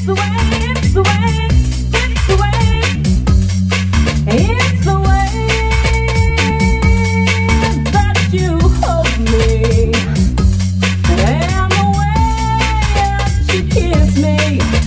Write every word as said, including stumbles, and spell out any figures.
the way, it's the way, it's the way, it's the way that you hold me, and the way that you kiss me.